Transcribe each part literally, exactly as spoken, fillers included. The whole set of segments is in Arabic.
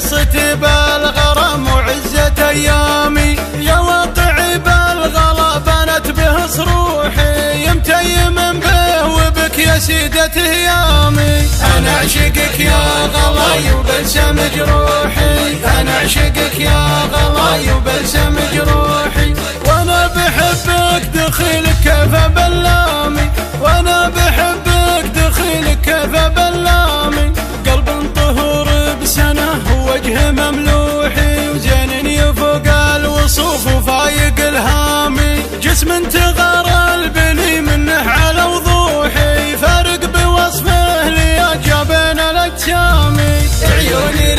قصتي بالغرام وعزة ايامي، يا وطعي بالغلا بنت به صروحي، يمتيم به وبك يا سيدة هيامي. انا اعشقك يا غلاي وبلسم جروحي، انا اعشقك يا غلاي وبلسم جروحي، وانا بحبك دخيلك كيف بلامي، وانا بحبك دخيلك كيف بلامي. قلب طهور بسنه ووجه مملوحي، وزين يفوق الوصوف وفايق الهامي، جسم تغار البني منه على وضوحي، فارق بوصفه ليجا بين الاجسامي. عيوني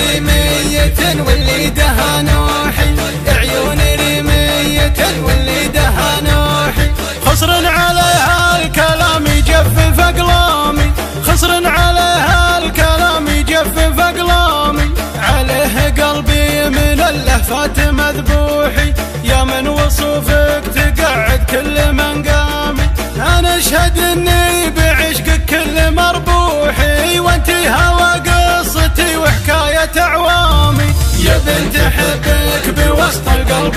رمية واللي دها نوحي، عيوني رمية واللي دها نوحي، خصر عليها الكلام يجفف اقلامي، خصر عليها الكلام يجفف اقلامي. عليه قلبي من اللهفات مذبوحي، يا من وصوفك تقعد كل من قامي. انا اشهد اني بعشقك كل مربوحي، وانتي هوى قصتي وحكاية اعوامي. يا بنت حبك بوسط القلب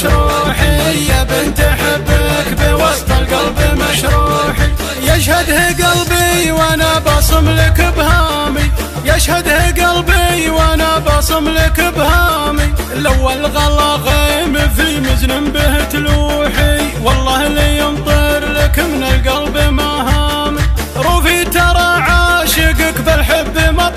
مشروحي، يا بنت حبك بوسط القلب مشروحي، يشهده قلبي وانا بصم لك بهامي، يشهده قلبي وانا بصم لك بهامي. لو الغلا غيم في مزن به تلوحي، والله لي يمطر لك من القلب مهامي. روفي ترى عاشقك بالحب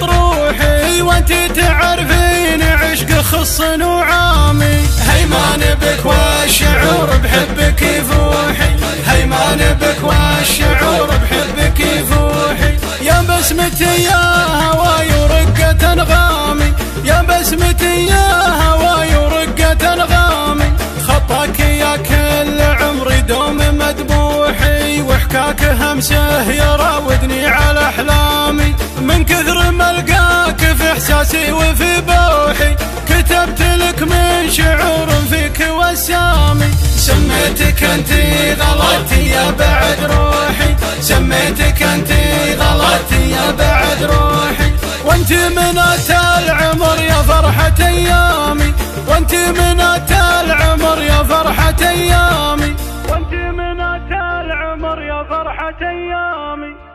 مطروحي، وانتي تعرفين عشق خص نوعامي. هيمان بك والشعور بحبك يفوحي، هيمان بك والشعور بحبك يفوحي، يا بسمتي يا هواي ورقة انغامي، يا بسمتي يا هواي ورقة انغامي. خطاك يا كل عمري دوم مذبوحي، وحكاك همسه يراودني على احلامي. من كثر ما القاك في احساسي وفي بوحي، كتبت لك من شعور فيك وسامي. سميتك انتي غلطتي يا بعد روحي، سميتك انتي غلطتي يا بعد روحي، وانتي من اتى العمر يا فرحة ايامي، وانتي من اتى العمر يا فرحة ايامي، وانتي من اتى العمر يا فرحة ايامي.